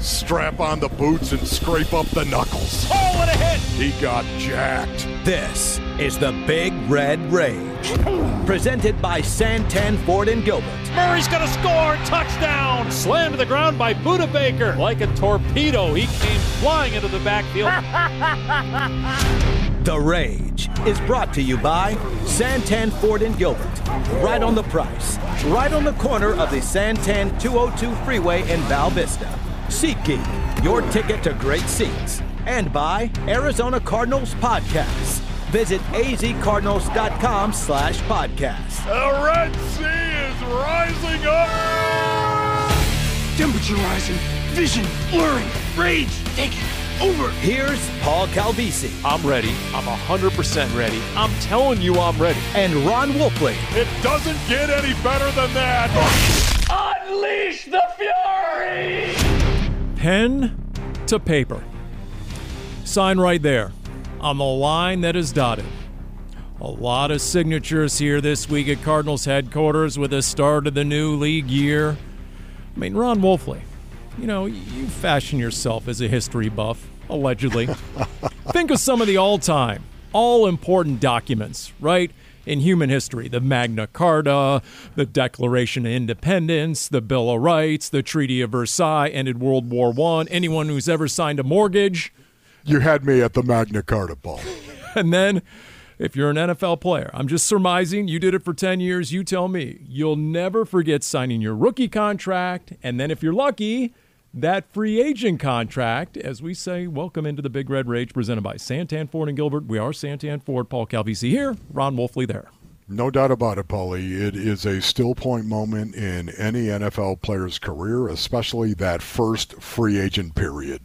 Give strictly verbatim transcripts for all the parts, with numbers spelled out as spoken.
Strap on the boots and scrape up the knuckles. Oh, what a hit! He got jacked. This is the Big Red Rage, presented by Santan Ford and Gilbert. Murray's gonna score! Touchdown! Slammed to the ground by Budda Baker. Like a torpedo, he came flying into the backfield. The Rage is brought to you by Santan Ford and Gilbert. Right on the price, right on the corner of the Santan two oh two freeway in Val Vista. SeatGeek, your ticket to great seats. And by Arizona Cardinals Podcasts. Visit azcardinals.com slash podcast. The Red Sea is rising up. Temperature rising, vision blurring, rage taking over. Here's Paul Calvisi. I'm ready. I'm one hundred percent ready. I'm telling you I'm ready. And Ron Wolfley. It doesn't get any better than that. Unleash the fury! Pen to paper. Sign right there on the line that is dotted. A lot of signatures here this week at Cardinals headquarters with the start of the new league year. I mean, Ron Wolfley, you know, you fashion yourself as a history buff, allegedly. Think of some of the all-time, all-important documents, right, in human history. The Magna Carta, the Declaration of Independence, the Bill of Rights, the Treaty of Versailles ended World War One. Anyone who's ever signed a mortgage. You had me at the Magna Carta, Paul. And then, if you're an N F L player, I'm just surmising, you did it for ten years, you tell me, you'll never forget signing your rookie contract, and then if you're lucky, that free agent contract. As we say, welcome into the Big Red Rage, presented by Santan Ford and Gilbert. We are Santan Ford. Paul Calvisi here, Ron Wolfley there. No doubt about it, Paulie. It is a still point moment in any N F L player's career, especially that first free agent period.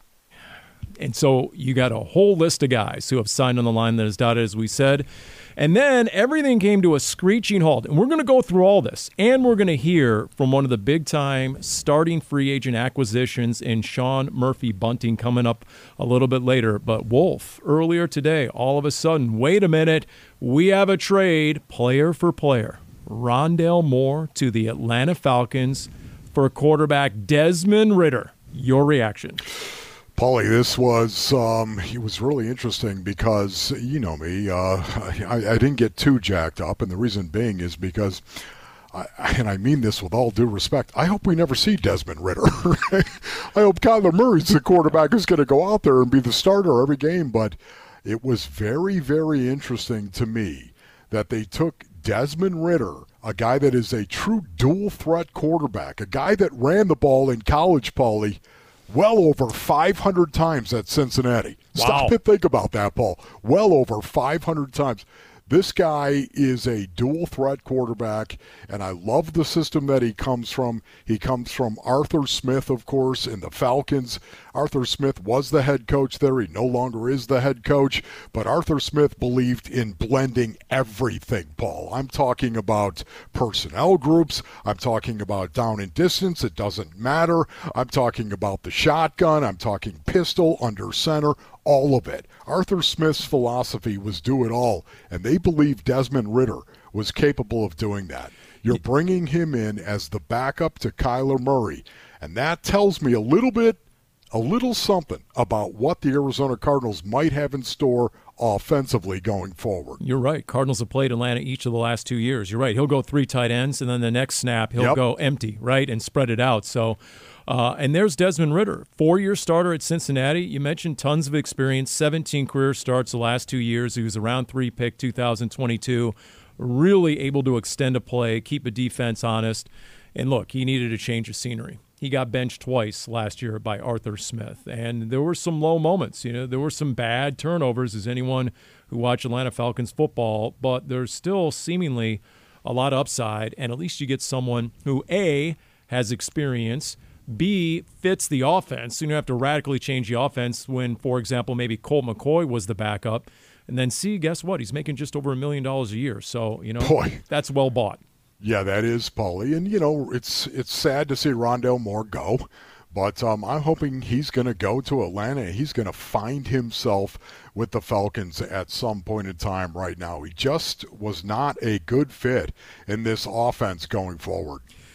And so you got a whole list of guys who have signed on the line that is dotted, as we said. And then everything came to a screeching halt. And we're going to go through all this. And we're going to hear from one of the big-time starting free agent acquisitions in Sean Murphy-Bunting coming up a little bit later. But Wolf, earlier today, all of a sudden, wait a minute, we have a trade player for player. Rondale Moore to the Atlanta Falcons for quarterback Desmond Ridder. Your reaction? Paulie, this was um, it was really interesting because, you know me, uh, I, I didn't get too jacked up, and the reason being is because, I, and I mean this with all due respect, I hope we never see Desmond Ridder. I hope Kyler Murray's the quarterback who's going to go out there and be the starter every game, but it was very, very interesting to me that they took Desmond Ridder, a guy that is a true dual-threat quarterback, a guy that ran the ball in college, Paulie, well over five hundred times at Cincinnati. Wow. Stop and think about that, Paul. Well over five hundred times. This guy is a dual-threat quarterback, and I love the system that he comes from. He comes from Arthur Smith, of course, in the Falcons. Arthur Smith was the head coach there. He no longer is the head coach, but Arthur Smith believed in blending everything, Paul. I'm talking about personnel groups. I'm talking about down and distance. It doesn't matter. I'm talking about the shotgun. I'm talking pistol, under center, all of it. Arthur Smith's philosophy was do it all, and they believed Desmond Ridder was capable of doing that. You're bringing him in as the backup to Kyler Murray, and that tells me a little bit, a little something about what the Arizona Cardinals might have in store offensively going forward. You're right. Cardinals have played Atlanta each of the last two years. You're right. He'll go three tight ends, and then the next snap he'll Yep. go empty, right, and spread it out. So, uh, and there's Desmond Ridder, four-year starter at Cincinnati. You mentioned tons of experience, seventeen career starts the last two years. He was a round three pick, two thousand twenty-two. Really able to extend a play, keep a defense honest. And look, he needed a change of scenery. He got benched twice last year by Arthur Smith, and there were some low moments. You know, there were some bad turnovers, as anyone who watched Atlanta Falcons football, but there's still seemingly a lot of upside, and at least you get someone who, A, has experience, B, fits the offense. So you don't have to radically change the offense when, for example, maybe Colt McCoy was the backup, and then C, guess what? He's making just over a million dollars a year, so, you know, Boy. that's well bought. Yeah, that is, Paulie. And, you know, it's it's sad to see Rondale Moore go, but um, I'm hoping he's going to go to Atlanta. He's going to find himself with the Falcons at some point in time right now. He just was not a good fit in this offense going forward.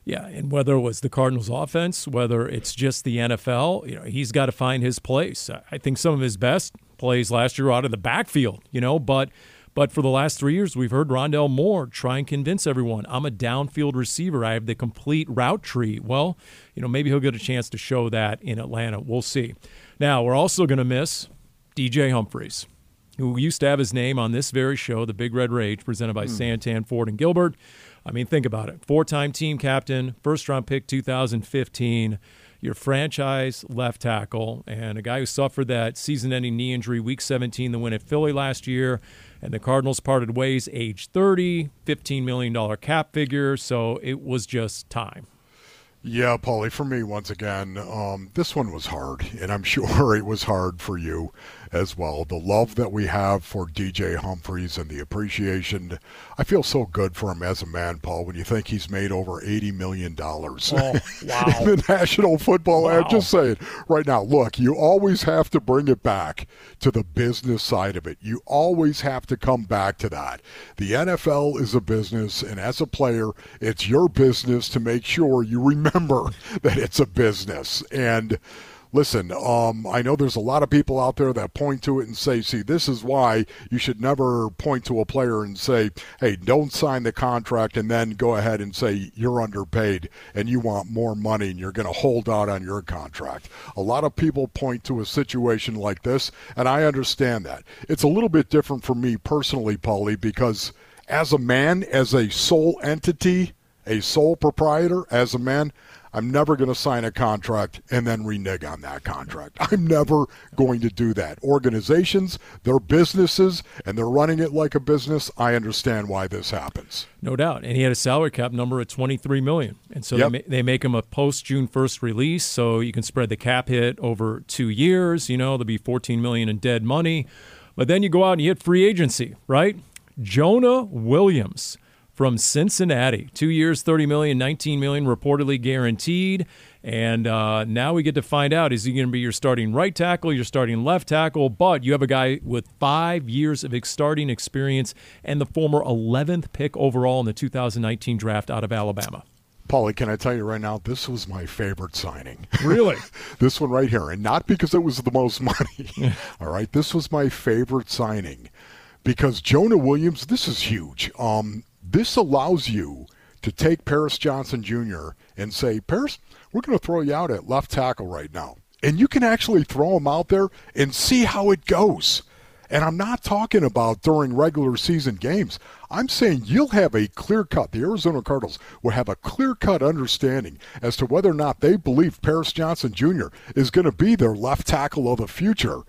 Yeah, and whether it was the Cardinals offense, whether it's just the N F L, you know, he's got to find his place. I think some of his best plays last year were out of the backfield, you know, but but for the last three years, we've heard Rondale Moore try and convince everyone, I'm a downfield receiver. I have the complete route tree. Well, you know, maybe he'll get a chance to show that in Atlanta. We'll see. Now, we're also going to miss D J Humphries, who used to have his name on this very show, The Big Red Rage, presented by mm. Santan, Ford, and Gilbert. I mean, think about it. Four-time team captain, first-round pick two thousand fifteen, your franchise left tackle, and a guy who suffered that season-ending knee injury week seventeen, the win at Philly last year, and the Cardinals parted ways age thirty, fifteen million dollars cap figure, so it was just time. Yeah, Paulie, for me, once again, um, this one was hard, and I'm sure it was hard for you as well. The love that we have for D J Humphries and the appreciation. I feel so good for him as a man, Paul, when you think he's made over eighty million dollars oh, wow. in the National Football League. Wow. I'm just saying right now, look, you always have to bring it back to the business side of it. You always have to come back to that. The N F L is a business, and as a player, it's your business to make sure you remember that it's a business. And listen, um, I know there's a lot of people out there that point to it and say, see, this is why you should never point to a player and say, hey, don't sign the contract and then go ahead and say you're underpaid and you want more money and you're going to hold out on your contract. A lot of people point to a situation like this, and I understand that. It's a little bit different for me personally, Paulie, because as a man, as a sole entity, a sole proprietor, as a man, I'm never going to sign a contract and then renege on that contract. I'm never going to do that. Organizations, they're businesses, and they're running it like a business. I understand why this happens. No doubt. And he had a salary cap number at twenty-three million dollars. And so yep. they, ma- they make him a post-June first release, so you can spread the cap hit over two years. You know, there'll be fourteen million dollars in dead money. But then you go out and you hit free agency, right? Jonah Williams from Cincinnati, two years, thirty million dollars, nineteen million dollars reportedly guaranteed. And uh, now we get to find out, is he going to be your starting right tackle, your starting left tackle? But you have a guy with five years of starting experience and the former eleventh pick overall in the two thousand nineteen draft out of Alabama. Paulie, can I tell you right now, this was my favorite signing. Really? This one right here. And not because it was the most money. All right? This was my favorite signing because Jonah Williams, this is huge. Um, This allows you to take Paris Johnson Junior and say, Paris, we're going to throw you out at left tackle right now. And you can actually throw him out there and see how it goes. And I'm not talking about during regular season games. I'm saying you'll have a clear-cut, the Arizona Cardinals will have a clear-cut understanding as to whether or not they believe Paris Johnson Junior is going to be their left tackle of the future.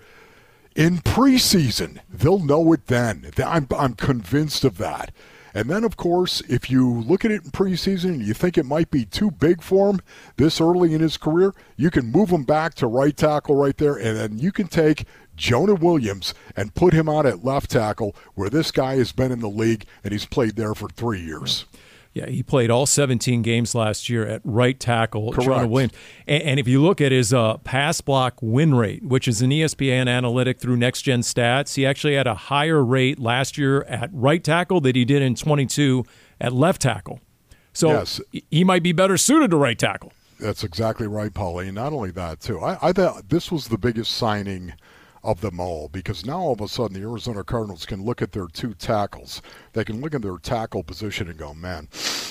In preseason, they'll know it then. I'm, I'm convinced of that. And then, of course, if you look at it in preseason and you think it might be too big for him this early in his career, you can move him back to right tackle right there, and then you can take Jonah Williams and put him out at left tackle where this guy has been in the league and he's played there for three years. Yeah, he played all seventeen games last year at right tackle, Correct. Jonah Williams. And, and if you look at his uh, pass block win rate, which is an E S P N analytic through Next Gen Stats, he actually had a higher rate last year at right tackle than he did in twenty-two at left tackle. So yes. he might be better suited to right tackle. That's exactly right, Paulie. And not only that, too. I, I thought this was the biggest signing of them all, because now all of a sudden the Arizona Cardinals can look at their two tackles. They can look at their tackle position and go, man,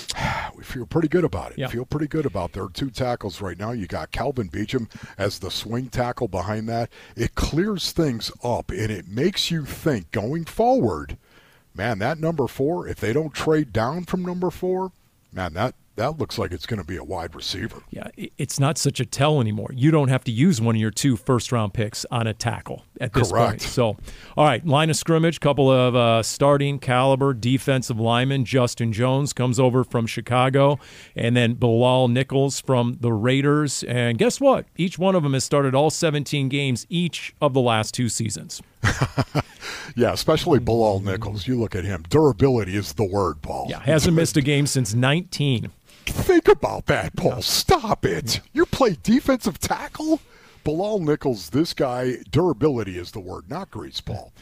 we feel pretty good about it. Yeah. Feel pretty good about their two tackles right now. You got Calvin Beachum as the swing tackle behind that. It clears things up, and it makes you think going forward, man, that number four, if they don't trade down from number four, man, that that looks like it's going to be a wide receiver. Yeah, it's not such a tell anymore. You don't have to use one of your two first-round picks on a tackle at this Correct. point. So, all right, line of scrimmage, couple of uh, starting caliber defensive linemen. Justin Jones comes over from Chicago, and then Bilal Nichols from the Raiders. And guess what? Each one of them has started all seventeen games each of the last two seasons. Yeah, especially Bilal Nichols. You look at him. Durability is the word, Paul. Yeah, hasn't missed a game since nineteen. Think about that, Paul. Stop it. You play defensive tackle? Bilal Nichols, this guy, durability is the word, not grease, Paul.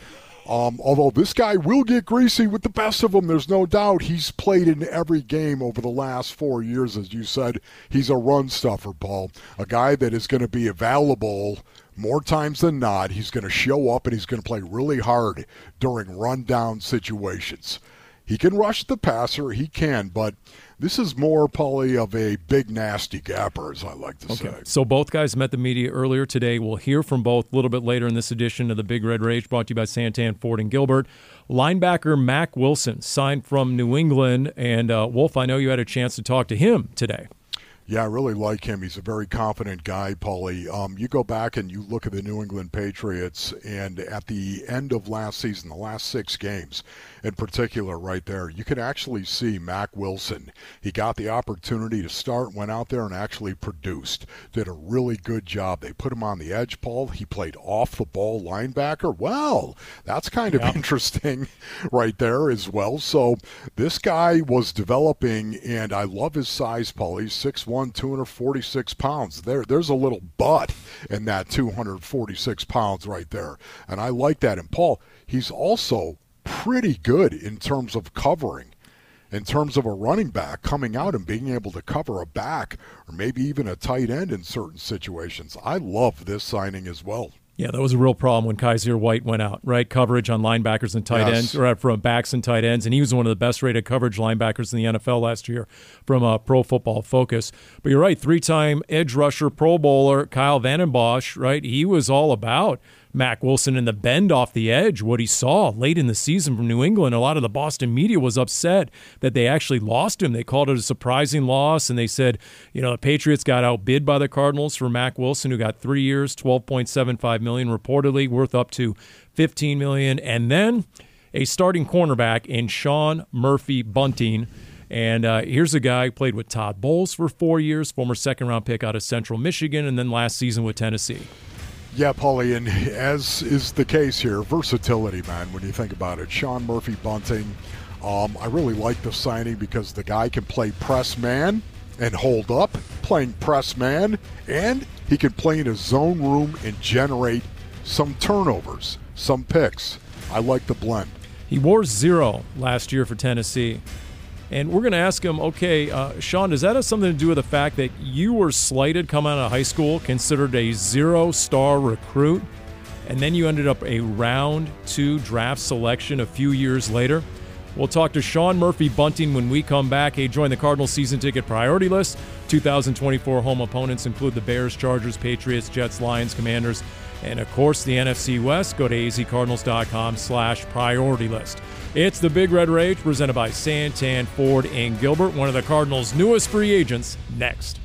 Um, although this guy will get greasy with the best of them, there's no doubt. He's played in every game over the last four years, as you said. He's a run stuffer, Paul. A guy that is going to be available more times than not. He's going to show up and he's going to play really hard during run-down situations. He can rush the passer, he can, but this is more, Paulie, of a big, nasty gapper, as I like to okay. say. So both guys met the media earlier today. We'll hear from both a little bit later in this edition of the Big Red Rage, brought to you by Santan, Ford, and Gilbert. Linebacker Mack Wilson signed from New England, and uh, Wolf, I know you had a chance to talk to him today. Yeah, I really like him. He's a very confident guy, Paulie. Um, you go back and you look at the New England Patriots, and at the end of last season, the last six games in particular right there, you can actually see Mack Wilson. He got the opportunity to start, went out there and actually produced. Did a really good job. They put him on the edge, Paul. He played off-the-ball linebacker. Well, that's kind of yeah. interesting right there as well. So this guy was developing, and I love his size, Paul. He's six one, two hundred forty-six pounds. There, there's a little butt in that two hundred forty-six pounds right there. And I like that. And Paul, he's also pretty good in terms of covering, in terms of a running back coming out and being able to cover a back or maybe even a tight end in certain situations. I love this signing as well. Yeah, that was a real problem when Kaiser White went out, right? Coverage on linebackers and tight yes. ends, or from backs and tight ends, and he was one of the best-rated coverage linebackers in the N F L last year from uh, Pro Football Focus. But you're right, three-time edge rusher, Pro Bowler Kyle Vanden Bosch, right? He was all about Mack Wilson and the bend off the edge, what he saw late in the season from New England. A lot of the Boston media was upset that they actually lost him. They called it a surprising loss, and they said, you know, the Patriots got outbid by the Cardinals for Mack Wilson, who got three years, twelve point seven five million dollars reportedly, worth up to fifteen million dollars. And then a starting cornerback in Sean Murphy Bunting. And uh, here's a guy who played with Todd Bowles for four years, former second-round pick out of Central Michigan, and then last season with Tennessee. Yeah, Paulie, and as is the case here, versatility, man, when you think about it. Sean Murphy Bunting, um, I really like the signing because the guy can play press man and hold up, playing press man, and he can play in a zone room and generate some turnovers, some picks. I like the blend. He wore zero last year for Tennessee. And we're going to ask him, okay, uh, Sean, does that have something to do with the fact that you were slighted coming out of high school, considered a zero-star recruit, and then you ended up a round two draft selection a few years later? We'll talk to Sean Murphy Bunting when we come back. Hey, join the Cardinals season ticket priority list. two thousand twenty-four home opponents include the Bears, Chargers, Patriots, Jets, Lions, Commanders, and, of course, the N F C West. Go to azcardinals.com slash priority list. It's the Big Red Rage, presented by Santan, Ford, and Gilbert, one of the Cardinals' newest free agents, next.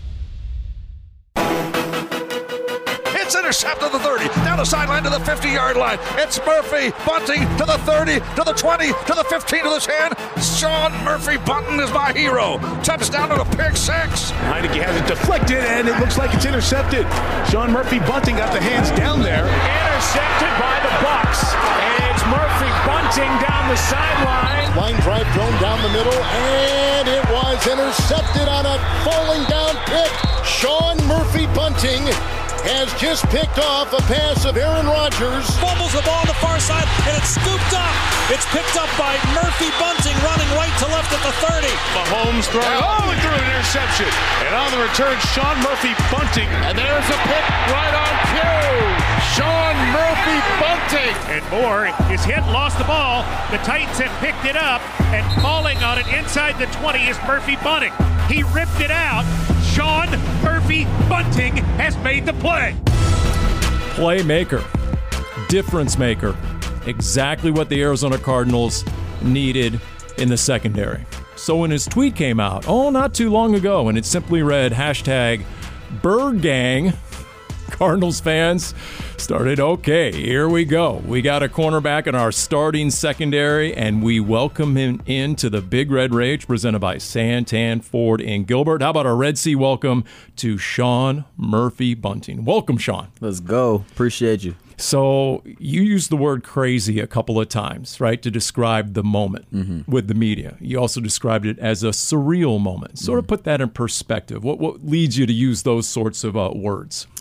It's intercepted to the thirty, down the sideline to the fifty-yard line. It's Murphy Bunting to the thirty, to the twenty, to the fifteen, to the ten. Sean Murphy Bunting is my hero. Touchdown to the pick six. Heinicke has it deflected, and it looks like it's intercepted. Sean Murphy Bunting got the hands down there. Intercepted by the Bucs. And it's Murphy Bunting down the sideline. Line drive thrown down the middle, and it was intercepted on a falling down pick. Sean Murphy Bunting has just picked off a pass of Aaron Rodgers. Fumbles the ball on the far side, and it's scooped up. It's picked up by Murphy Bunting, running right to left at the thirty. Mahomes throwing, oh, and threw an interception. And on the return, Sean Murphy Bunting. And there's a pick right on cue. Sean Murphy Bunting. And Moore is hit, lost the ball. The Titans have picked it up, and falling on it inside the twenty is Murphy Bunting. He ripped it out. Sean Murphy Bunting has made the play. Playmaker, difference maker, exactly what the Arizona Cardinals needed in the secondary. So when his tweet came out, oh, not too long ago, and it simply read, hashtag Bird Gang, Cardinals fans started, okay, here we go. We got a cornerback in our starting secondary, and we welcome him into the Big Red Rage, presented by Santan, Ford, and Gilbert. How about a Red Sea welcome to Sean Murphy Bunting? Welcome, Sean. Let's go. Appreciate you. So you used the word crazy a couple of times, right, to describe the moment mm-hmm. with the media. You also described it as a surreal moment. Sort mm-hmm. of put that in perspective. What, what leads you to use those sorts of uh, words?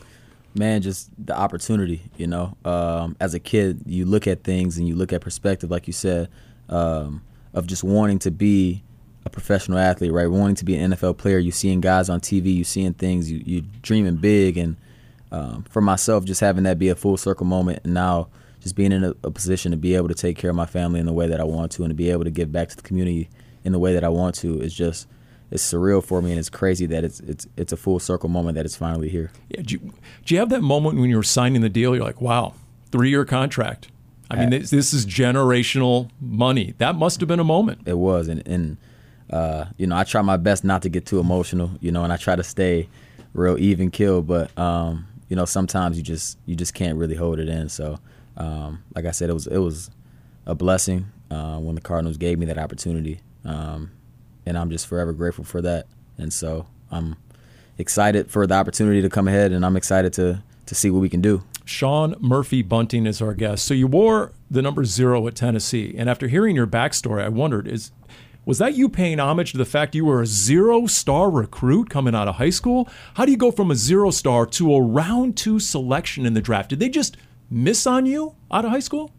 Man, just the opportunity, you know. Um, as a kid, you look at things and you look at perspective, like you said, um, of just wanting to be a professional athlete, right? Wanting to be an N F L player. You seeing guys on T V, you seeing things, you you dreaming big. And um, for myself, just having that be a full circle moment, and now just being in a, a position to be able to take care of my family in the way that I want to, and to be able to give back to the community in the way that I want to, is just, it's surreal for me, and it's crazy that it's it's it's a full circle moment that it's finally here. Yeah, do you, do you have that moment when you were signing the deal? You're like, wow, three-year contract. I mean, this, this is generational money. That must have been a moment. It was, and, and uh, you know, I try my best not to get too emotional, you know, and I try to stay real even keel, but um, you know, sometimes you just you just can't really hold it in. So, um, like I said, it was it was a blessing uh, when the Cardinals gave me that opportunity. Um, And I'm just forever grateful for that. And so I'm excited for the opportunity to come ahead, and I'm excited to to see what we can do. Sean Murphy Bunting is our guest. So you wore the number zero at Tennessee. And after hearing your backstory, I wondered, is was that you paying homage to the fact you were a zero-star recruit coming out of high school? How do you go from a zero-star to a round two selection in the draft? Did they just miss on you out of high school?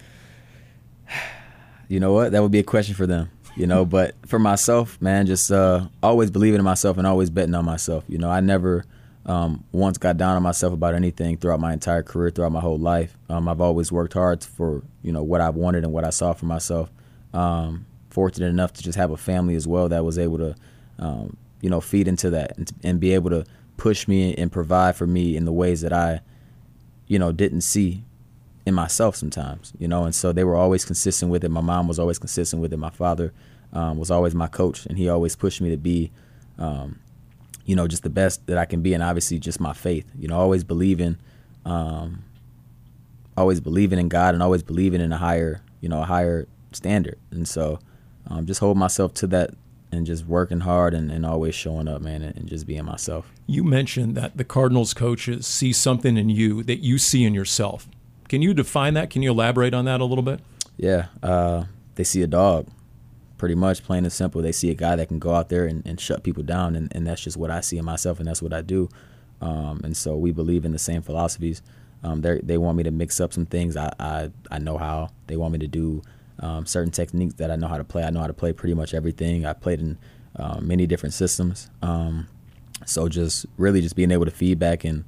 You know what? That would be a question for them. You know, but for myself, man, just uh, always believing in myself and always betting on myself. You know, I never um, once got down on myself about anything throughout my entire career, throughout my whole life. Um, I've always worked hard for, you know, what I wanted and what I saw for myself. Um, fortunate enough to just have a family as well that was able to, um, you know, feed into that and, and be able to push me and provide for me in the ways that I, you know, didn't see in myself sometimes, you know, and so they were always consistent with it. My mom was always consistent with it. My father um, was always my coach, and he always pushed me to be, um, you know, just the best that I can be, and obviously just my faith, you know, always believing, um, always believing in God, and always believing in a higher, you know, a higher standard. And so um, just hold myself to that and just working hard and, and always showing up, man, and, and just being myself. You mentioned that the Cardinals coaches see something in you that you see in yourself. Can you define that? Can you elaborate on that a little bit? Yeah. Uh, they see a dog, pretty much, plain and simple. They see a guy that can go out there and, and shut people down, and, and that's just what I see in myself, and that's what I do. Um, and so we believe in the same philosophies. Um, they want me to mix up some things. I, I, I know how. They want me to do um, certain techniques that I know how to play. I know how to play pretty much everything. I played in uh, many different systems. Um, so just really just being able to feedback and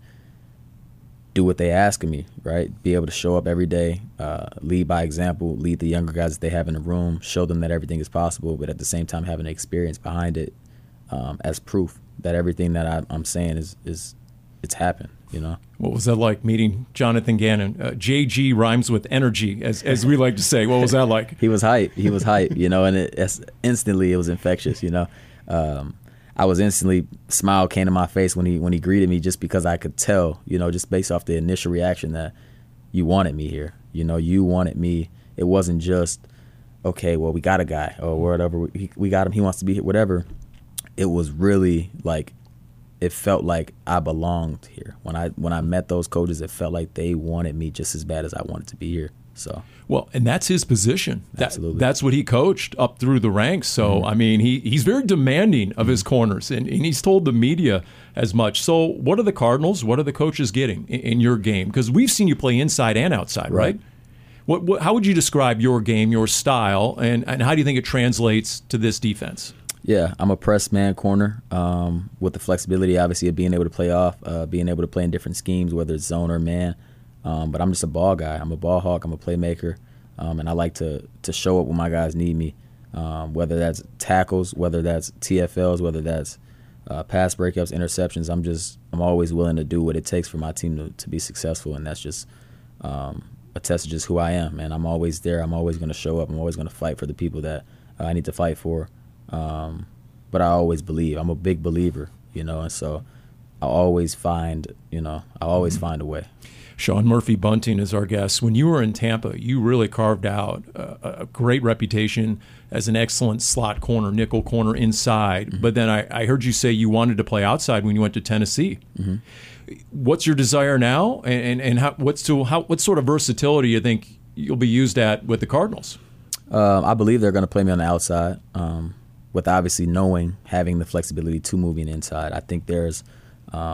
do what they ask of me, right? Be able to show up every day, uh, lead by example, lead the younger guys that they have in the room, show them that everything is possible, but at the same time having the experience behind it um, as proof that everything that I, I'm saying is is it's happened, you know? What was that like meeting Jonathan Gannon? Uh, J G rhymes with energy, as as we like to say. What was that like? He was hype. He was hype, you know, and it, it's, instantly it was infectious, you know? Um, I was instantly, smile came to my face when he when he greeted me, just because I could tell, you know, just based off the initial reaction that you wanted me here. You know, you wanted me. It wasn't just, okay, well, we got a guy or whatever. We, we got him. He wants to be here, whatever. It was really like, it felt like I belonged here. When I when I met those coaches, it felt like they wanted me just as bad as I wanted to be here. So well, and that's his position. That, Absolutely. That's what he coached up through the ranks. So, mm-hmm. I mean, he, he's very demanding of mm-hmm. his corners, and, and he's told the media as much. So what are the Cardinals, what are the coaches getting in, in your game? Because we've seen you play inside and outside, right? right? What, what, how would you describe your game, your style, and, and how do you think it translates to this defense? Yeah, I'm a press man corner um, with the flexibility, obviously, of being able to play off, uh, being able to play in different schemes, whether it's zone or man. Um, but I'm just a ball guy. I'm a ball hawk. I'm a playmaker, um, and I like to to show up when my guys need me, um, whether that's tackles, whether that's T F Ls, whether that's uh, pass breakups, interceptions. I'm just I'm always willing to do what it takes for my team to, to be successful, and that's just um, a test of just who I am. Man, I'm always there. I'm always going to show up. I'm always going to fight for the people that uh, I need to fight for. Um, but I always believe. I'm a big believer, you know, and so I always find, you know, I always find a way. Sean Murphy Bunting is our guest. When you were in Tampa, you really carved out a, a great reputation as an excellent slot corner, nickel corner inside. Mm-hmm. But then I, I heard you say you wanted to play outside when you went to Tennessee. Mm-hmm. What's your desire now, and and, and how, what's to how what sort of versatility do you think you'll be used at with the Cardinals? Um, I believe they're going to play me on the outside, um, with obviously knowing having the flexibility to moving inside. I think there's um,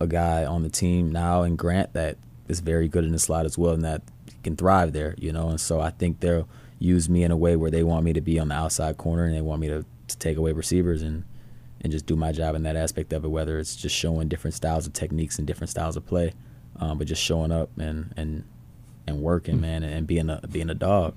a guy on the team now in Grant that is very good in the slot as well and that can thrive there, you know. And so I think they'll use me in a way where they want me to be on the outside corner and they want me to, to take away receivers and, and just do my job in that aspect of it, whether it's just showing different styles of techniques and different styles of play, um, but just showing up and and, and working, mm-hmm. man, and being a being a dog.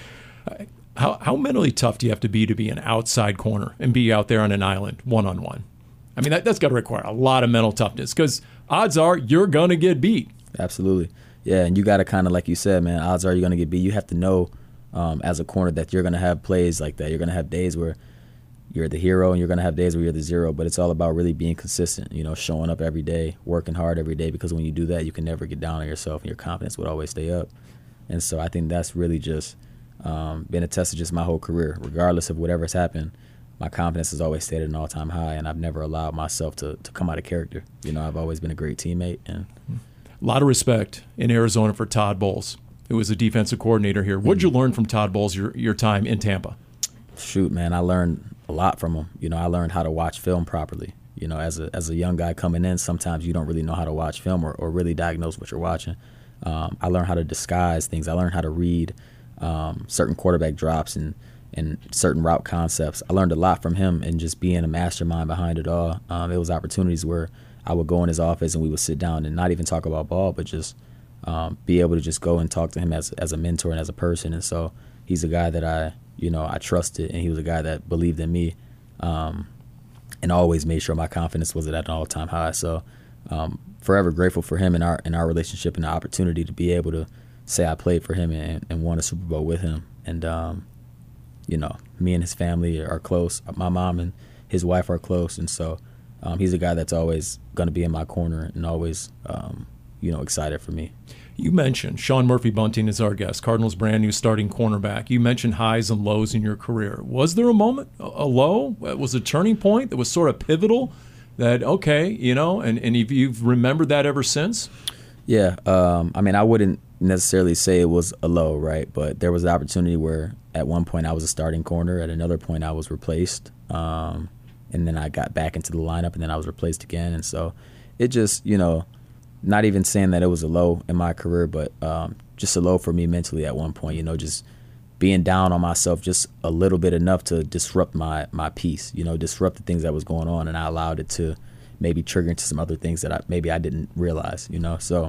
How how mentally tough do you have to be to be an outside corner and be out there on an island one-on-one? I mean, that, that's got to require a lot of mental toughness because odds are you're going to get beat. Absolutely. Yeah, and you got to kind of, like you said, man, odds are you're going to get beat. You have to know um, as a corner that you're going to have plays like that. You're going to have days where you're the hero and you're going to have days where you're the zero, but it's all about really being consistent, you know, showing up every day, working hard every day, because when you do that, you can never get down on yourself and your confidence would always stay up. And so I think that's really just um, been a test of just my whole career. Regardless of whatever's happened, my confidence has always stayed at an all-time high, and I've never allowed myself to, to come out of character. You know, I've always been a great teammate. And a lot of respect in Arizona for Todd Bowles, who was a defensive coordinator here. What did you learn from Todd Bowles your, your time in Tampa? Shoot, man, I learned a lot from him. You know, I learned how to watch film properly. You know, as a as a young guy coming in, sometimes you don't really know how to watch film or, or really diagnose what you're watching. Um, I learned how to disguise things. I learned how to read um, certain quarterback drops and, and certain route concepts. I learned a lot from him and just being a mastermind behind it all. Um, it was opportunities where I would go in his office and we would sit down and not even talk about ball, but just um, be able to just go and talk to him as as a mentor and as a person. And so he's a guy that I, you know, I trusted, and he was a guy that believed in me um, and always made sure my confidence was at an all-time high. So um, forever grateful for him and our and our relationship and the opportunity to be able to say I played for him and, and won a Super Bowl with him. And, um, you know, me and his family are close. My mom and his wife are close. And so um, he's a guy that's always going to be in my corner and always, um, you know, excited for me. You mentioned Sean Murphy-Bunting is our guest, Cardinals' brand new starting cornerback. You mentioned highs and lows in your career. Was there a moment, a low? Was a turning point that was sort of pivotal that, okay, you know, and, and you've, you've remembered that ever since? Yeah. Um, I mean, I wouldn't necessarily say it was a low, right? But there was an opportunity where at one point I was a starting corner. At another point I was replaced. Um, and then I got back into the lineup, and then I was replaced again. And so it just, you know, not even saying that it was a low in my career, but um, just a low for me mentally at one point, you know, just being down on myself just a little bit enough to disrupt my, my peace, you know, disrupt the things that was going on. And I allowed it to maybe trigger into some other things that I, maybe I didn't realize, you know. So,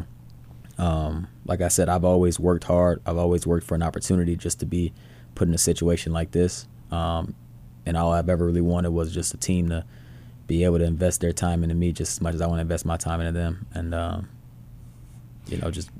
um, like I said, I've always worked hard. I've always worked for an opportunity just to be put in a situation like this. Um, and all I've ever really wanted was just a team to be able to invest their time into me just as much as I want to invest my time into them, and um, you know, just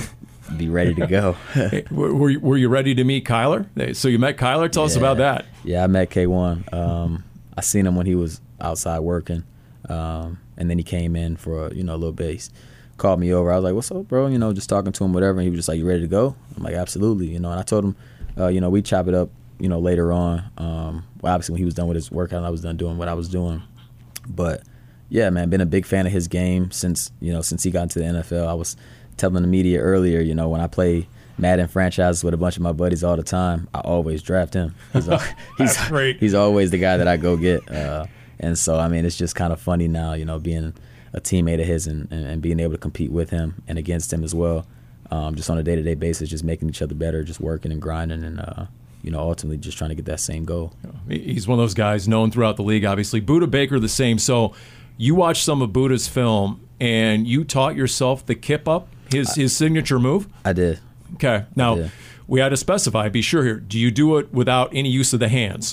be ready to go. were, you, were you ready to meet Kyler? So you met Kyler. Tell yeah. us about that. Yeah, I met K one. Um, I seen him when he was outside working, um, and then he came in for you know a little bit. He called me over. I was like, "What's up, bro?" You know, just talking to him, whatever. And he was just like, "You ready to go?" I'm like, "Absolutely." You know, and I told him, uh, you know, we chop it up. You know, later on. Um, well, obviously, when he was done with his workout, I was done doing what I was doing. But yeah, man, been a big fan of his game since you know since he got into the N F L. I was telling the media earlier, you know, when I play Madden franchises with a bunch of my buddies all the time, I always draft him. He's al- he's, he's always the guy that I go get. Uh, and so, I mean, it's just kind of funny now, you know, being a teammate of his and, and, and being able to compete with him and against him as well, um, just on a day-to-day basis, just making each other better, just working and grinding and, uh, you know, ultimately just trying to get that same goal. He's one of those guys known throughout the league, obviously. Budda Baker, the same. So you watched some of Budda's film, and you taught yourself the kip up, his, his signature move? I did. Okay. Now, did. we had to specify, be sure here, do you do it without any use of the hands?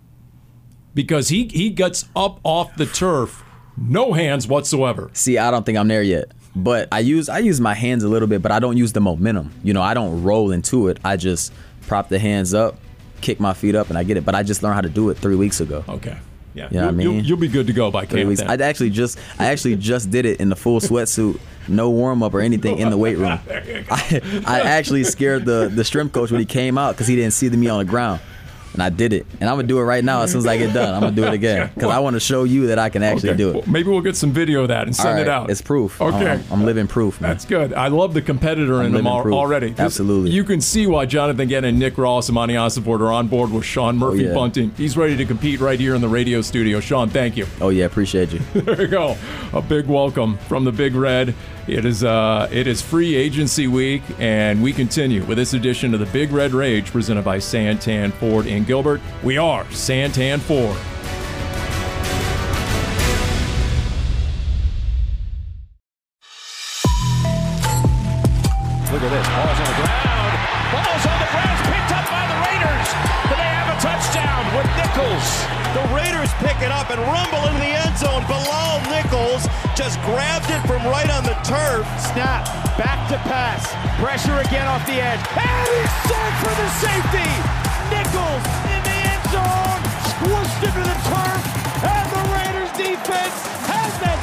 Because he, he gets up off the turf, no hands whatsoever. See, I don't think I'm there yet. But I use I use my hands a little bit, but I don't use the momentum. You know, I don't roll into it. I just prop the hands up, kick my feet up, and I get it. But I just learned how to do it three weeks ago. Okay. Yeah. You know what I mean? You'll, you'll be good to go by camp then. I actually just I actually just did it in the full sweatsuit, no warm up or anything in the weight room. I, I actually scared the the strength coach when he came out because he didn't see me on the ground. And I did it. And I'm going to do it right now as soon as I get done. I'm going to do it again because I want to show you that I can actually okay. do it. Well, maybe we'll get some video of that and send right. it out. It's proof. Okay. I'm, I'm living proof, man. That's good. I love the competitor I'm in them al- already. This, Absolutely. You can see why Jonathan Gannon and Nick Ross and Monty Ossenford are on board with Sean Murphy oh, yeah. Bunting. He's ready to compete right here in the radio studio. Sean, thank you. Oh, yeah. Appreciate you. There you go. A big welcome from the Big Red. It is uh, it is free agency week, and we continue with this edition of the Big Red Rage presented by Santan Ford in Gilbert. We are Santan Ford. Look at this. Ball's on the ground. Ball's on the ground. It's picked up by the Raiders. But they have a touchdown with Nichols. The Raiders pick it up and rumble into the end zone. Bilal Nichols just grabbed it from right on the turf. Snap. Back to pass. Pressure again off the edge. And he's set for the safety. Nichols in the end zone. Squished into the turf. And the Raiders defense has that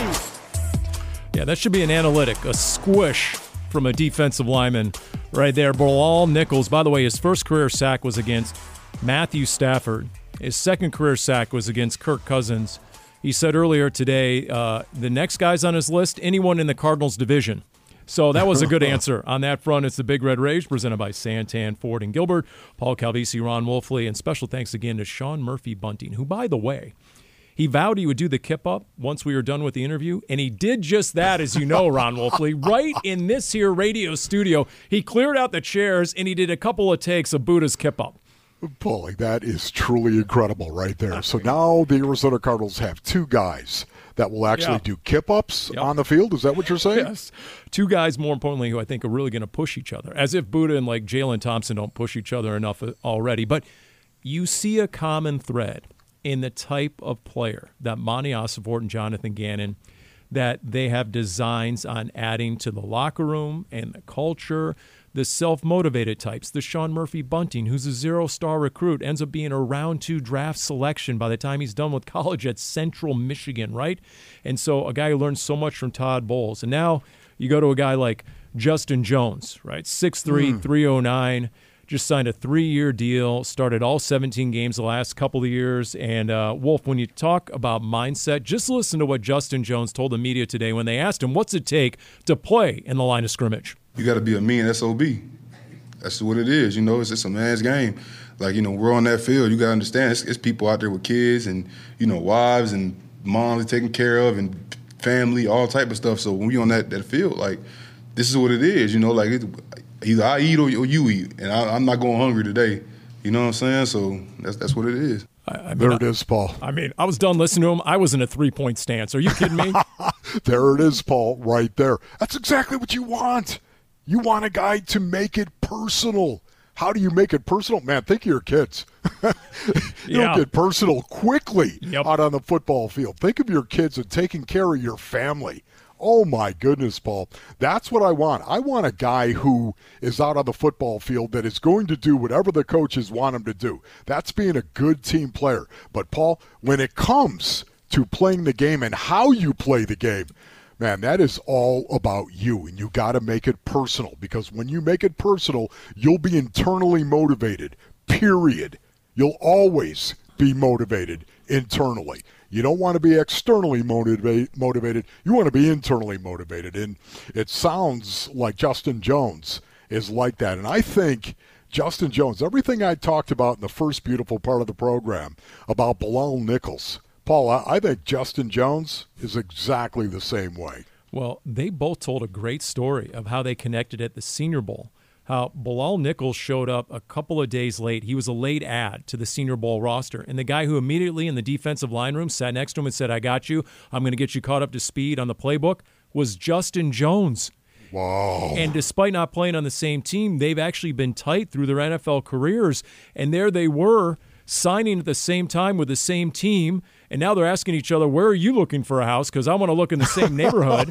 safety. Yeah, that should be an analytic. A squish from a defensive lineman right there. Bilal Nichols, by the way, his first career sack was against Matthew Stafford. His second career sack was against Kirk Cousins. He said earlier today, uh, the next guy's on his list, anyone in the Cardinals division. So that was a good answer on that front. It's the Big Red Rage presented by Santan Ford and Gilbert. Paul Calvisi, Ron Wolfley, and special thanks again to Sean Murphy Bunting, who, by the way, he vowed he would do the kip-up once we were done with the interview, and he did just that, as you know, Ron Wolfley, right in this here radio studio. He cleared out the chairs, and he did a couple of takes of Buddha's kip-up. Paulie, that is truly incredible right there. So now the Arizona Cardinals have two guys that will actually yeah. do kip-ups yep. on the field. Is that what you're saying? Yes. Two guys, more importantly, who I think are really going to push each other, as if Buddha and like Jalen Thompson don't push each other enough already. But you see a common thread in the type of player that Monty Ossenford and Jonathan Gannon, that they have designs on adding to the locker room and the culture. The self-motivated types, the Sean Murphy Bunting, who's a zero-star recruit, ends up being a round two draft selection by the time he's done with college at Central Michigan, right? And so a guy who learned so much from Todd Bowles. And now you go to a guy like Justin Jones, right? six three, mm. three oh nine, just signed a three-year deal, started all seventeen games the last couple of years. And, uh, Wolf, when you talk about mindset, just listen to what Justin Jones told the media today when they asked him, what's it take to play in the line of scrimmage? You got to be a mean S O B. That's what it is. You know, it's just a man's game. Like, you know, we're on that field. You got to understand, it's, it's people out there with kids and, you know, wives and moms taken care of and family, all type of stuff. So when we on that, that field, like, this is what it is. You know, like, it, either I eat or, or you eat. And I, I'm not going hungry today. You know what I'm saying? So that's that's what it is. I, I mean, there it is, Paul. I mean, I was done listening to him. I was in a three-point stance. Are you kidding me? There it is, Paul, right there. That's exactly what you want. You want a guy to make it personal. How do you make it personal? Man, think of your kids. you yeah. don't get personal quickly yep. out on the football field. Think of your kids and taking care of your family. Oh, my goodness, Paul. That's what I want. I want a guy who is out on the football field that is going to do whatever the coaches want him to do. That's being a good team player. But, Paul, when it comes to playing the game and how you play the game, man, that is all about you, and you got to make it personal, because when you make it personal, you'll be internally motivated, period. You'll always be motivated internally. You don't want to be externally motivate, motivated. You want to be internally motivated, and it sounds like Justin Jones is like that. And I think Justin Jones, everything I talked about in the first beautiful part of the program about Bilal Nichols, Paul, I think Justin Jones is exactly the same way. Well, they both told a great story of how they connected at the Senior Bowl, how Bilal Nichols showed up a couple of days late. He was a late add to the Senior Bowl roster, and the guy who immediately in the defensive line room sat next to him and said, I got you, I'm going to get you caught up to speed on the playbook, was Justin Jones. Wow. And despite not playing on the same team, they've actually been tight through their N F L careers, and there they were signing at the same time with the same team, and now they're asking each other, where are you looking for a house? Because I want to look in the same neighborhood.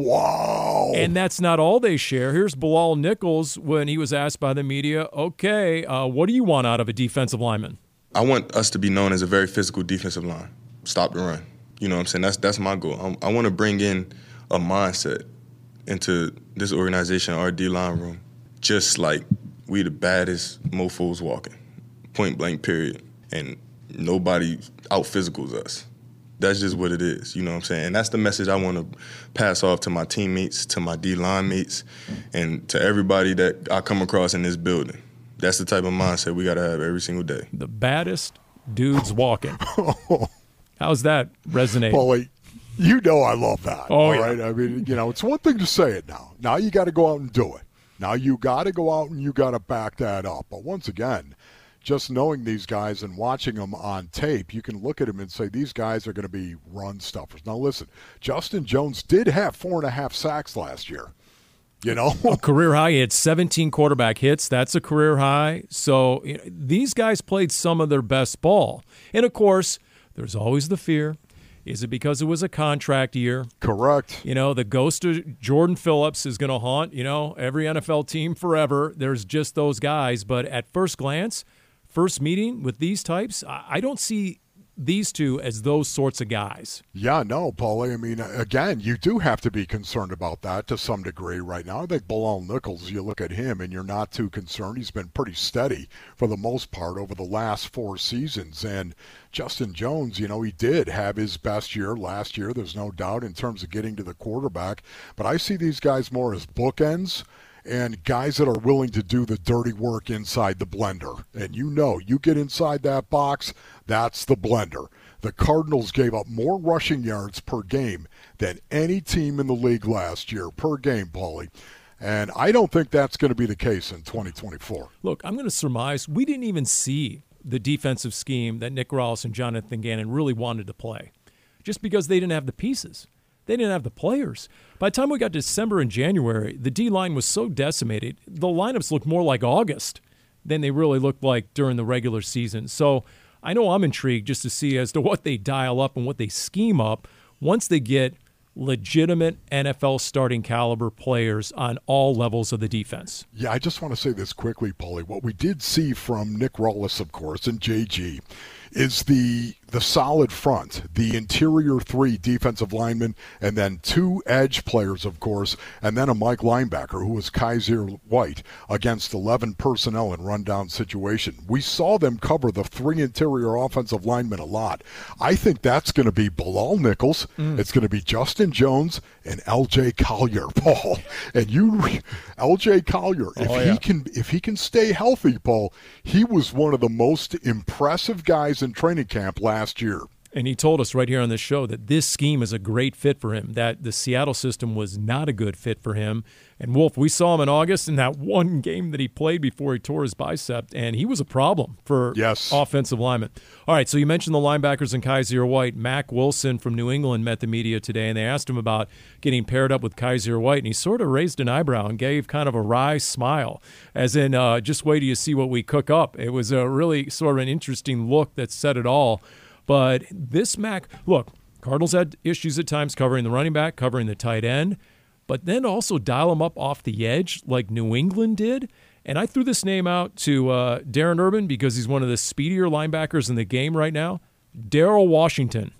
Wow. And that's not all they share. Here's Bilal Nichols when he was asked by the media, okay, uh, what do you want out of a defensive lineman? I want us to be known as a very physical defensive line. Stop the run. You know what I'm saying? That's that's my goal. I, I want to bring in a mindset into this organization, our D-line room, just like we the baddest mofos walking. point blank period, and nobody out physicals us. That's just what it is, you know what I'm saying? And that's the message I want to pass off to my teammates, to my D-line mates, and to everybody that I come across in this building. That's the type of mindset we got to have every single day. The baddest dudes walking. How's that resonate? Paulie, you know I love that. Oh, all yeah. right? I mean, you know, it's one thing to say it now. Now you got to go out and do it. Now you got to go out and you got to back that up. But once again, just knowing these guys and watching them on tape, you can look at them and say, these guys are going to be run stuffers. Now, listen, Justin Jones did have four and a half sacks last year. You know? A career high. He had seventeen quarterback hits. That's a career high. So you know, these guys played some of their best ball. And, of course, there's always the fear. Is it because it was a contract year? Correct. You know, the ghost of Jordan Phillips is going to haunt, you know, every N F L team forever. There's just those guys. But at first glance, first meeting with these types, I don't see these two as those sorts of guys. Yeah, no, Paulie. I mean, again, you do have to be concerned about that to some degree right now. I think Bilal Nichols, you look at him and you're not too concerned. He's been pretty steady for the most part over the last four seasons. And Justin Jones, you know, he did have his best year last year, there's no doubt, in terms of getting to the quarterback. But I see these guys more as bookends and guys that are willing to do the dirty work inside the blender. And you know, you get inside that box, that's the blender. The Cardinals gave up more rushing yards per game than any team in the league last year, per game, Paulie. And I don't think that's going to be the case in twenty twenty-four. Look, I'm going to surmise we didn't even see the defensive scheme that Nick Rawls and Jonathan Gannon really wanted to play, just because they didn't have the pieces. They didn't have the players. By the time we got to December and January, the D-line was so decimated, the lineups looked more like August than they really looked like during the regular season. So I know I'm intrigued just to see as to what they dial up and what they scheme up once they get legitimate N F L starting caliber players on all levels of the defense. Yeah, I just want to say this quickly, Paulie. What we did see from Nick Rawls, of course, and J G is the the solid front, the interior three defensive linemen, and then two edge players, of course, and then a Mike linebacker who was Kaiser White against eleven personnel in rundown situation. We saw them cover the three interior offensive linemen a lot. I think that's going to be Bilal Nichols. Mm. It's going to be Justin Jones and L J Collier, Paul. And you, L J Collier, if oh, yeah. he can, if he can stay healthy, Paul, he was one of the most impressive guys in training camp last year. And he told us right here on this show that this scheme is a great fit for him, that the Seattle system was not a good fit for him. And, Wolf, we saw him in August in that one game that he played before he tore his bicep, and he was a problem for yes. offensive linemen. All right, so you mentioned the linebackers and Kaiser White. Mack Wilson from New England met the media today, and they asked him about getting paired up with Kaiser White, and he sort of raised an eyebrow and gave kind of a wry smile, as in, uh, just wait till you see what we cook up. It was a really sort of an interesting look that said it all. But this Mack, look, Cardinals had issues at times covering the running back, covering the tight end, but then also dial him up off the edge like New England did. And I threw this name out to uh, Darren Urban because he's one of the speedier linebackers in the game right now, Darryl Washington.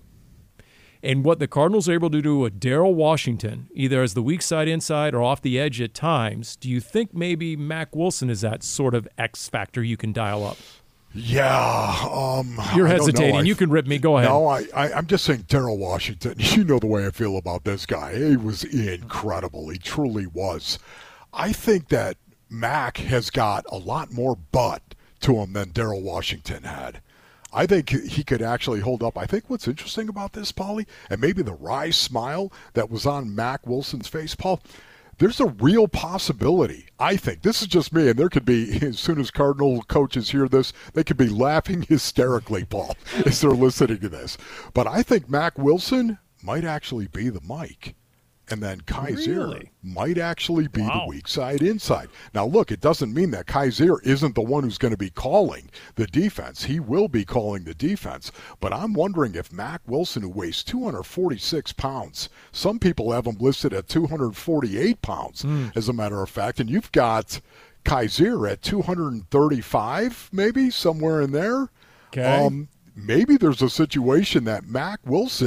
And what the Cardinals are able to do with Darryl Washington, either as the weak side inside or off the edge at times, do you think maybe Mack Wilson is that sort of X factor you can dial up? Yeah. Um, You're I don't hesitating. know. I, you can rip me. Go ahead. No, I, I, I'm just saying Darryl Washington. You know the way I feel about this guy. He was incredible. He truly was. I think that Mack has got a lot more butt to him than Darryl Washington had. I think he could actually hold up. I think what's interesting about this, Paulie, and maybe the wry smile that was on Mack Wilson's face, Paul, there's a real possibility, I think. This is just me, and there could be, as soon as Cardinal coaches hear this, they could be laughing hysterically, Paul, as they're listening to this. But I think Mack Wilson might actually be the Mike. And then Kaiser really? might actually be wow. the weak side inside. Now, look, it doesn't mean that Kaiser isn't the one who's going to be calling the defense. He will be calling the defense. But I'm wondering if Mack Wilson, who weighs two hundred forty-six pounds, some people have him listed at two hundred forty-eight pounds, mm. as a matter of fact. And you've got Kaiser at two hundred thirty-five, maybe, somewhere in there. Okay. Um, maybe there's a situation that Mack Wilson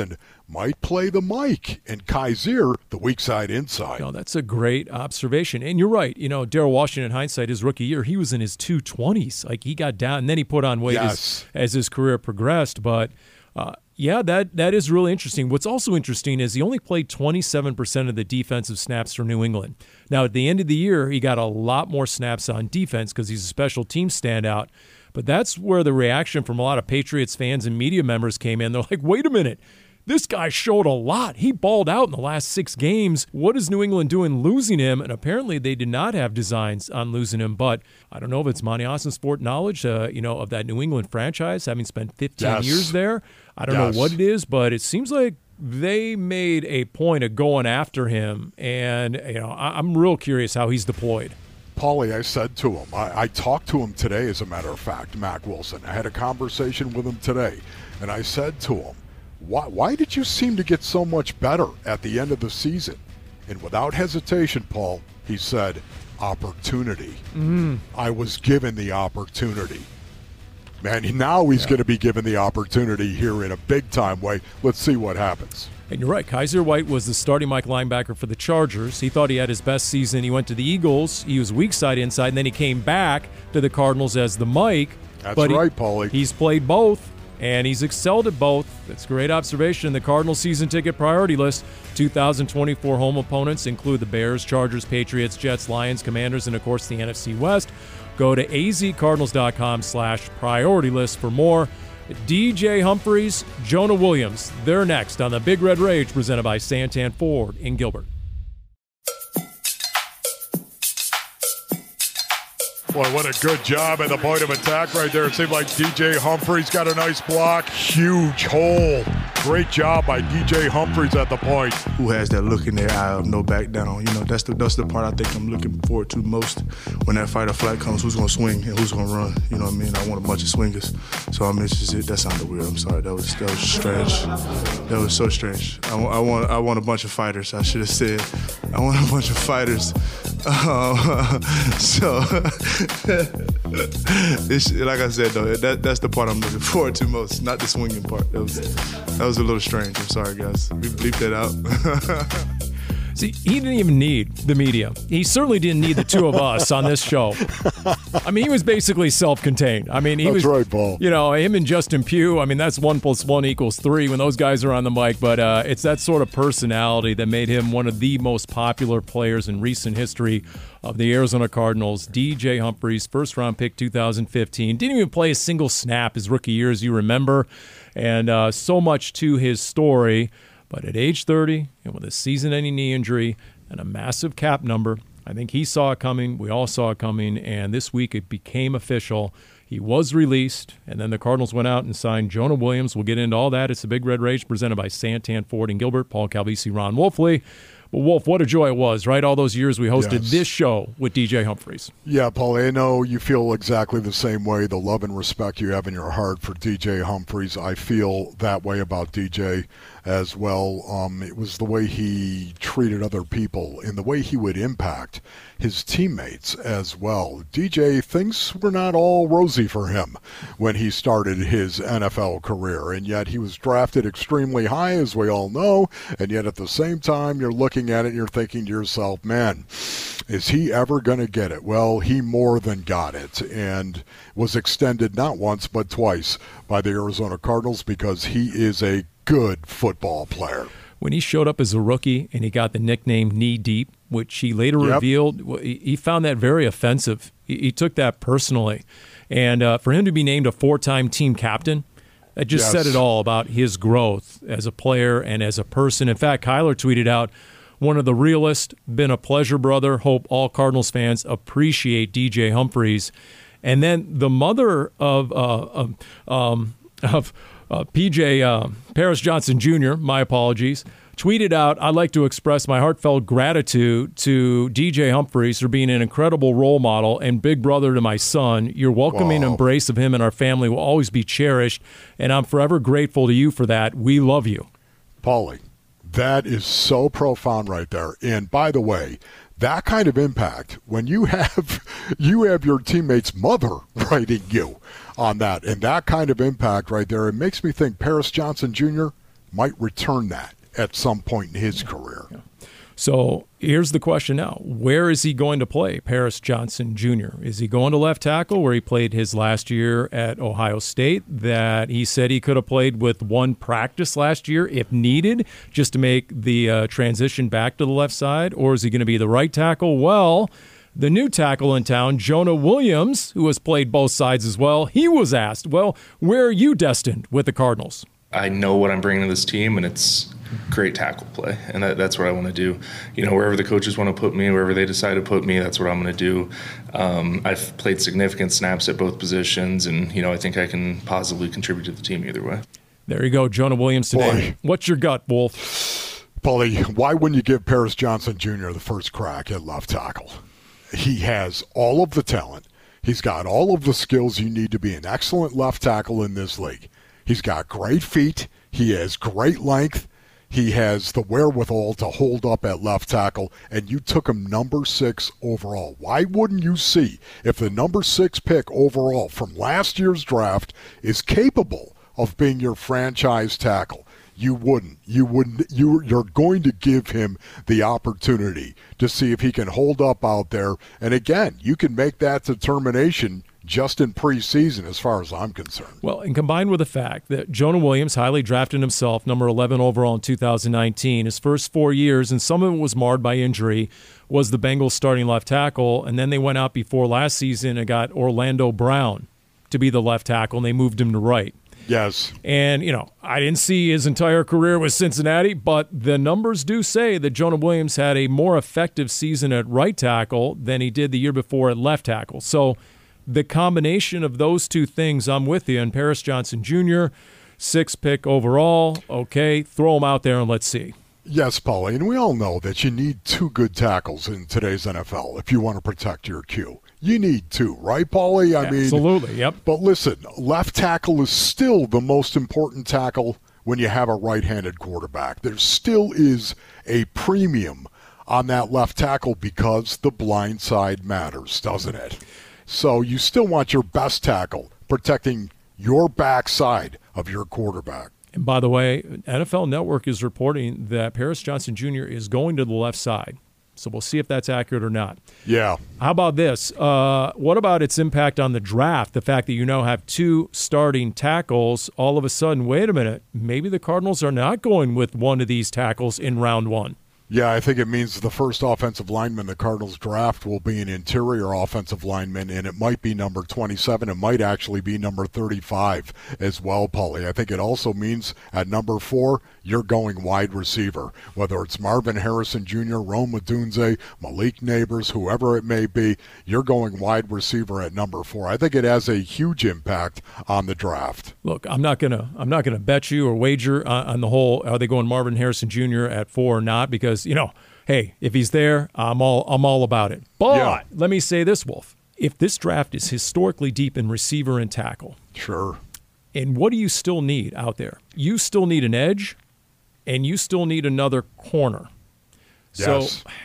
might play the Mike and Kaiser the weak side inside. No, that's a great observation. And you're right. You know, Darrell Washington, in hindsight, his rookie year, he was in his two twenties. Like, he got down, and then he put on weight yes. as, as his career progressed. But, uh, yeah, that that is really interesting. What's also interesting is he only played twenty-seven percent of the defensive snaps for New England. Now, at the end of the year, he got a lot more snaps on defense because he's a special team standout. But that's where the reaction from a lot of Patriots fans and media members came in. They're like, wait a minute. This guy showed a lot. He balled out in the last six games. What is New England doing losing him? And apparently they did not have designs on losing him. But I don't know if it's Monty Austin-Sport knowledge, uh, you know, of that New England franchise, having spent fifteen yes. years there. I don't yes. know what it is, but it seems like they made a point of going after him. And, you know, I- I'm real curious how he's deployed. Paulie, I said to him, I, I talked to him today, as a matter of fact, Mack Wilson. I had a conversation with him today, and I said to him, Why, why did you seem to get so much better at the end of the season? And without hesitation, Paul, he said, opportunity. Mm. I was given the opportunity. Man, now he's yeah. going to be given the opportunity here in a big-time way. Let's see what happens. And you're right. Kaiser White was the starting Mike linebacker for the Chargers. He thought he had his best season. He went to the Eagles. He was weak side inside, and then he came back to the Cardinals as the Mike. That's but right, he, Paulie. He's played both. And he's excelled at both. That's a great observation. The Cardinals season ticket priority list, two thousand twenty-four home opponents include the Bears, Chargers, Patriots, Jets, Lions, Commanders, and, of course, the N F C West. Go to azcardinals.com slash priority list for more. D J Humphries, Jonah Williams, they're next on the Big Red Rage presented by Santan Ford in Gilbert. Boy, what a good job at the point of attack right there. It seemed like D J Humphries got a nice block. Huge hole. Great job by D J Humphries at the point. Who has that look in their eye of no back down? You know, that's the that's the part I think I'm looking forward to most when that fight or flight comes. Who's going to swing and who's going to run? You know what I mean? I want a bunch of swingers. So, I mean, it's just, it, that sounded weird. I'm sorry. That was that was strange. That was so strange. I, I, want, I want a bunch of fighters. I should have said I want a bunch of fighters. Uh, so, it's, like I said, though, that, that's the part I'm looking forward to most, not the swinging part. That was, that was a little strange. I'm sorry, guys. We bleeped that out. See, he didn't even need the media. He certainly didn't need the two of us on this show. I mean, he was basically self-contained. I mean, he that's was, right, Paul. You know, him and Justin Pugh, I mean, that's one plus one equals three when those guys are on the mic. But uh, it's that sort of personality that made him one of the most popular players in recent history of the Arizona Cardinals. D J Humphries, first-round pick two thousand fifteen. Didn't even play a single snap his rookie year, as you remember. And uh, so much to his story. But at age thirty, and with a season-ending knee injury and a massive cap number, I think he saw it coming. We all saw it coming. And this week it became official. He was released, and then the Cardinals went out and signed Jonah Williams. We'll get into all that. It's the Big Red Rage presented by Santan Ford and Gilbert, Paul Calvisi, Ron Wolfley. But, Wolf, what a joy it was, right? All those years we hosted yes. this show with D J Humphries. Yeah, Paul, I know you feel exactly the same way. The love and respect you have in your heart for D J Humphries, I feel that way about D J as well. Um, it was the way he treated other people and the way he would impact his teammates as well. D J, things were not all rosy for him when he started his N F L career, and yet he was drafted extremely high, as we all know, and yet at the same time you're looking at it and you're thinking to yourself, man, is he ever going to get it? Well, he more than got it, and was extended not once but twice by the Arizona Cardinals because he is a good football player. When he showed up as a rookie and he got the nickname Knee Deep, which he later yep. revealed, he found that very offensive. He took that personally. And uh, for him to be named a four-time team captain, that just yes. said it all about his growth as a player and as a person. In fact, Kyler tweeted out, one of the realest, been a pleasure, brother. Hope all Cardinals fans appreciate D J Humphries. And then the mother of uh, um, of uh, P J uh, Paris Johnson Junior, my apologies, tweeted out, I'd like to express my heartfelt gratitude to D J Humphries for being an incredible role model and big brother to my son. Your welcoming wow. embrace of him and our family will always be cherished, and I'm forever grateful to you for that. We love you. Paulie, that is so profound right there. And by the way, that kind of impact, when you have you have your teammate's mother writing you on that, and that kind of impact right there, it makes me think Paris Johnson Junior might return that at some point in his career. Yeah. So here's the question now. Where is he going to play, Paris Johnson Junior? Is he going to left tackle where he played his last year at Ohio State that he said he could have played with one practice last year if needed just to make the uh, transition back to the left side? Or is he going to be the right tackle? Well, the new tackle in town, Jonah Williams, who has played both sides as well, he was asked, well, where are you destined with the Cardinals? I know what I'm bringing to this team, and it's great tackle play, and that, that's what I want to do. You know, wherever the coaches want to put me, wherever they decide to put me, that's what I'm going to do. Um, I've played significant snaps at both positions, and, you know, I think I can positively contribute to the team either way. There you go, Jonah Williams today. Boy. What's your gut, Wolf? Paulie, why wouldn't you give Paris Johnson Junior the first crack at left tackle? He has all of the talent. He's got all of the skills you need to be an excellent left tackle in this league. He's got great feet. He has great length. He has the wherewithal to hold up at left tackle, and you took him number six overall. Why wouldn't you see if the number six pick overall from last year's draft is capable of being your franchise tackle? You wouldn't. You wouldn't. You, you're going to give him the opportunity to see if he can hold up out there. And again, you can make that determination just in preseason as far as I'm concerned. Well, and combined with the fact that Jonah Williams highly drafted himself, number eleven overall in two thousand nineteen, his first four years, and some of it was marred by injury, was the Bengals starting left tackle, and then they went out before last season and got Orlando Brown to be the left tackle, and they moved him to right. Yes. And, you know, I didn't see his entire career with Cincinnati, but the numbers do say that Jonah Williams had a more effective season at right tackle than he did the year before at left tackle. So the combination of those two things, I'm with you. And Paris Johnson Junior, six pick overall, okay, throw him out there and let's see. Yes, Paulie, and we all know that you need two good tackles in today's N F L if you want to protect your Q. You need two, right, Paulie? I Absolutely, mean, Absolutely, yep. But listen, left tackle is still the most important tackle when you have a right-handed quarterback. There still is a premium on that left tackle because the blind side matters, doesn't it? So you still want your best tackle protecting your backside of your quarterback. And by the way, N F L Network is reporting that Paris Johnson Junior is going to the left side. So we'll see if that's accurate or not. Yeah. How about this? Uh, what about its impact on the draft? The fact that you now have two starting tackles, all of a sudden, wait a minute, maybe the Cardinals are not going with one of these tackles in round one. Yeah, I think it means the first offensive lineman the Cardinals draft will be an interior offensive lineman, and it might be number twenty-seven. It might actually be number thirty-five as well, Paulie. I think it also means at number four, you're going wide receiver, whether it's Marvin Harrison Junior, Rome Odunze, Malik Neighbors, whoever it may be, you're going wide receiver at number four. I think it has a huge impact on the draft. Look, I'm not gonna I'm not gonna bet you or wager on, on the whole. Are they going Marvin Harrison Junior at four or not? Because you know, hey, if he's there, I'm all I'm all about it. But yeah. Let me say this, Wolf: if this draft is historically deep in receiver and tackle, sure. And what do you still need out there? You still need an edge, and you still need another corner. Yes. So,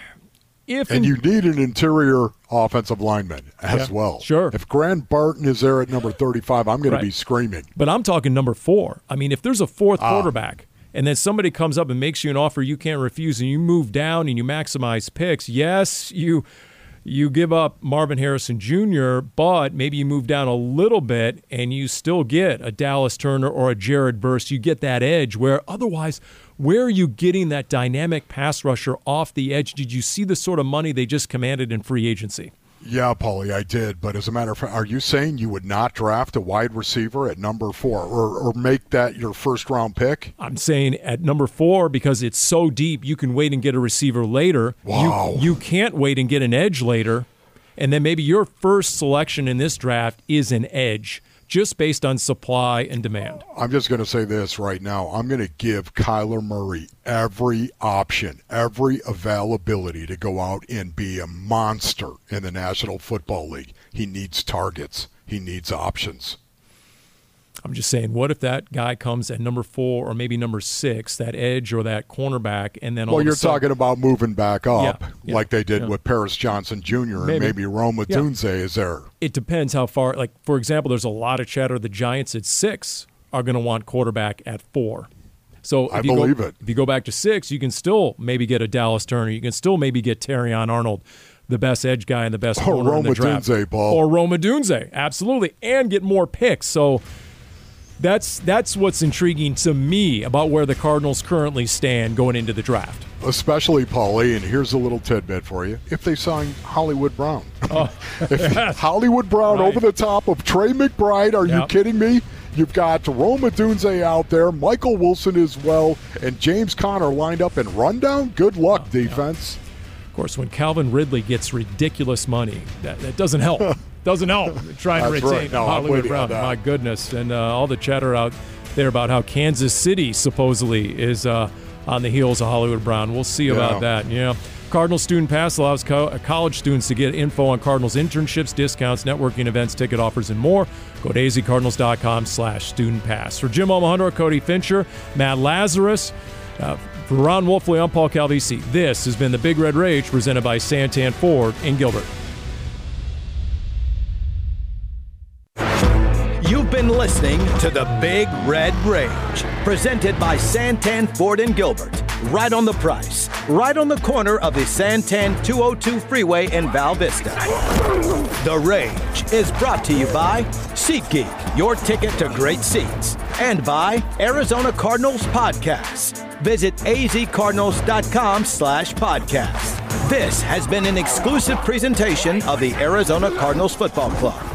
if and in, you need an interior offensive lineman as yeah, well. Sure. If Grant Barton is there at number thirty-five, I'm going right. to be screaming. But I'm talking number four. I mean, if there's a fourth ah. quarterback, and then somebody comes up and makes you an offer you can't refuse, and you move down and you maximize picks, yes, you you give up Marvin Harrison Junior, but maybe you move down a little bit and you still get a Dallas Turner or a Jared Verse. You get that edge where otherwise, where are you getting that dynamic pass rusher off the edge? Did you see the sort of money they just commanded in free agency? Yeah, Paulie, I did. But as a matter of fact, are you saying you would not draft a wide receiver at number four or, or make that your first-round pick? I'm saying at number four because it's so deep, you can wait and get a receiver later. Wow. You, you can't wait and get an edge later. And then maybe your first selection in this draft is an edge, just based on supply and demand. I'm just going to say this right now. I'm going to give Kyler Murray every option, every availability to go out and be a monster in the National Football League. He needs targets. He needs options. I'm just saying, what if that guy comes at number four or maybe number six, that edge or that cornerback, and then all well, of you're a sudden, talking about moving back up Yeah, yeah, like they did yeah. with Paris Johnson Junior Maybe. and maybe Rome Yeah. Odunze is there. It depends how far. Like, for example, there's a lot of chatter the Giants at six are going to want quarterback at four. So if I you believe go, it. If you go back to six, you can still maybe get a Dallas Turner. You can still maybe get Terrion Arnold, the best edge guy and the best Or corner in the draft. Rome Odunze, Paul. Or Rome Odunze, absolutely, and get more picks. So that's that's what's intriguing to me about where the Cardinals currently stand going into the draft. Especially, Paulie, and here's a little tidbit for you. If they sign Hollywood Brown. Oh. if Hollywood Brown Right. over the top of Trey McBride, are you Yep. kidding me? You've got Rome Odunze out there, Michael Wilson as well, and James Conner lined up in rundown. Good luck, Oh, defense. Of course, when Calvin Ridley gets ridiculous money, that, that doesn't help. Doesn't help trying to That's retain right. No, I'm Hollywood with you on Brown. that. My goodness. And uh, all the chatter out there about how Kansas City supposedly is uh, on the heels of Hollywood Brown. We'll see about Yeah. that. Yeah. Cardinal Student Pass allows co- college students to get info on Cardinals internships, discounts, networking events, ticket offers, and more. Go to azcardinals.com slash student pass. For Jim Omohundro, Cody Fincher, Matt Lazarus, uh, for Ron Wolfley, I'm Paul Calvisi. This has been the Big Red Rage presented by Santan Ford in Gilbert. You've been listening to the Big Red Rage, presented by Santan Ford and Gilbert. Right on the price, right on the corner of the Santan two oh two freeway in Val Vista. The Rage is brought to you by SeatGeek, your ticket to great seats, and by Arizona Cardinals Podcasts. Visit azcardinals.com slash podcast. This has been an exclusive presentation of the Arizona Cardinals Football Club.